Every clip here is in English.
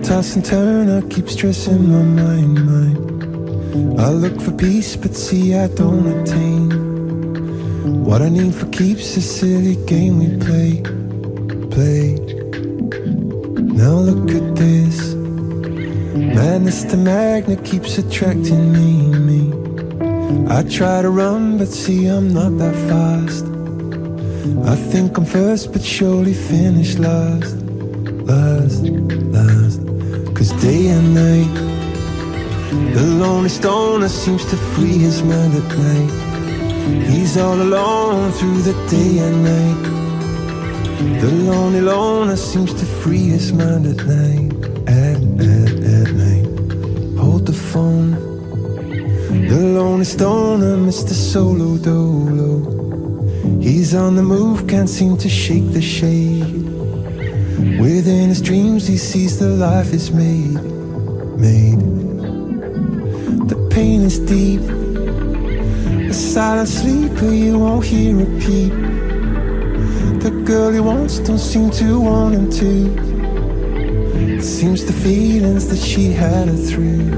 Toss and turn, I keep stressing my mind. I look for peace, but see I don't attain. What I need for keeps a silly game we play. Now look at this. Madness, the magnet keeps attracting me. I try to run, but see I'm not that fast. I think I'm first, but surely finish last. Cause day and night, the lonely stoner seems to free his mind at night. He's all alone through the day and night. The lonely loner seems to free his mind at night. At night. Hold the phone. The lonely stoner, Mr. Solo Dolo. He's on the move, can't seem to shake the shade. Within his dreams he sees the life is made. The pain is deep. A silent sleeper you won't hear a peep. The girl he wants don't seem to want him to. It seems the feelings that she had her through.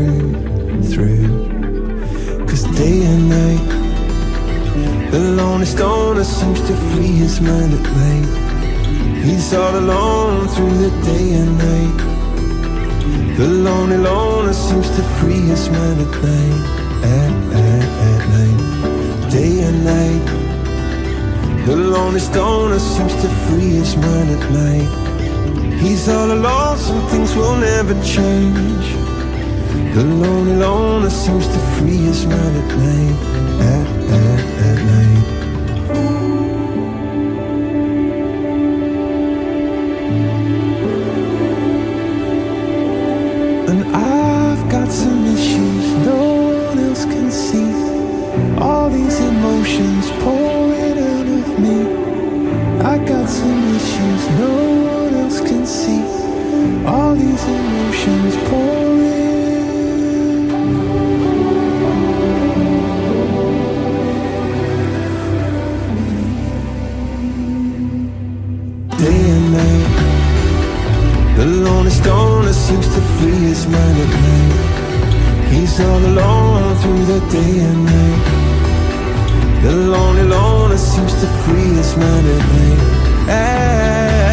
Cause day and night, the lonely stoner seems to free his mind at night. He's all alone through the day and night. The lonely loner seems to free his mind at night. At night. Day and night. The lonely stoner seems to free his mind at night. He's all alone, some things will never change. The lonely loner seems to free his mind at night. At night. And I've got some issues no one else can see. All these emotions pouring out of me. I got some issues no one else can see. All these emotions pouring. Day and night, the lonely stoner seems to free his mind at night. He's all alone through the day and night. The lonely loner seems to free his mind at night.